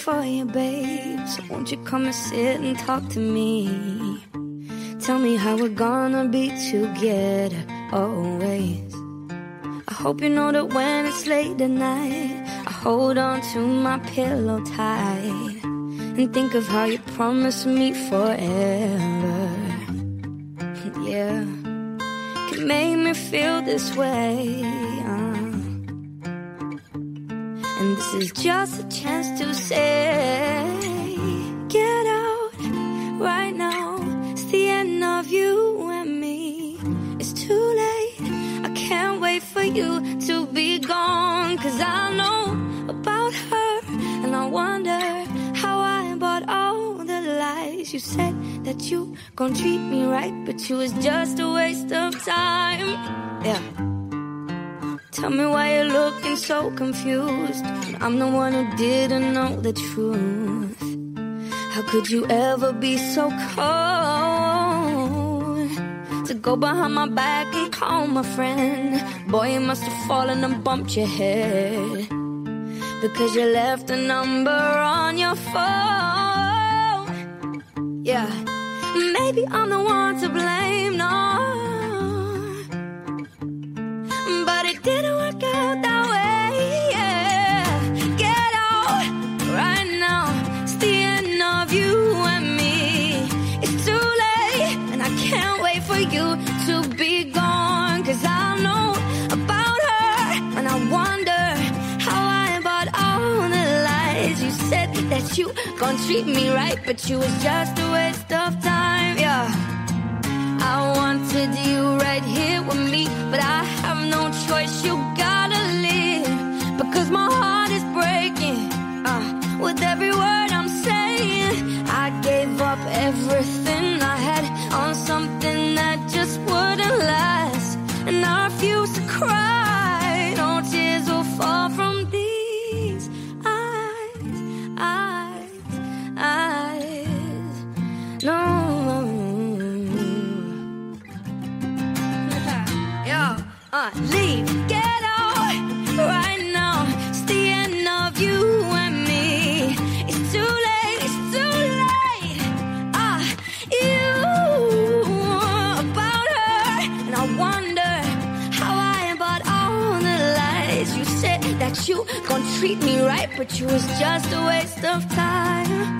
for you, babe. So won't you come and sit and talk to me? Tell me how we're gonna be together always. I hope you know that when it's late at night, I hold on to my pillow tight and think of how you promised me forever. Yeah, can make me feel this way. And this is just a chance to say, get out right now. It's the end of you and me. It's too late. I can't wait for you to be gone. 'Cause I know about her, and I wonder how I bought all the lies. You said that you gon' treat me right, but you was just a waste of time. Yeah. Tell me why you're looking so confused. I'm the one who didn't know the truth. How could you ever be so cold to go behind my back and call my friend? Boy, you must have fallen and bumped your head because you left a number on your phone. Yeah, maybe I'm the one to blame, no, but it didn't work out that way. Yeah, get out right now. It's the end of you and me. It's too late, and I can't wait for you to be gone. 'Cause I know about her, and I wonder how I bought all the lies. You said that you gon' treat me right, but you was just a waste of time. Yeah, I wanted you right here with me, but I have no choice. You gotta live, because my heart is breaking with every word I'm saying. I gave up everything I had on something that just wouldn't last, and I refuse to cry. No tears will fall from these eyes, eyes. No. Leave, get out right now. It's the end of you and me. It's too late, it's too late. You about her, and I wonder how I bought all the lies. You said that you gon' treat me right, but you was just a waste of time.